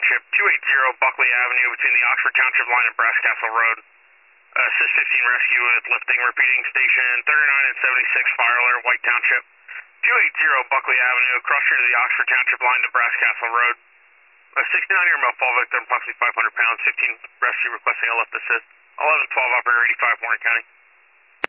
Township, 280 Buckley Avenue between the Oxford Township line and Brass Castle Road. Assist 15 rescue with lifting, repeating station 39 and 76 Fire Alert, White Township, 280 Buckley Avenue, cross street of the Oxford Township line to Brass Castle Road. A 69-year male fall victim, approximately 500 pounds, 15 rescue requesting a lift assist. 1112 operator 85, Warren County.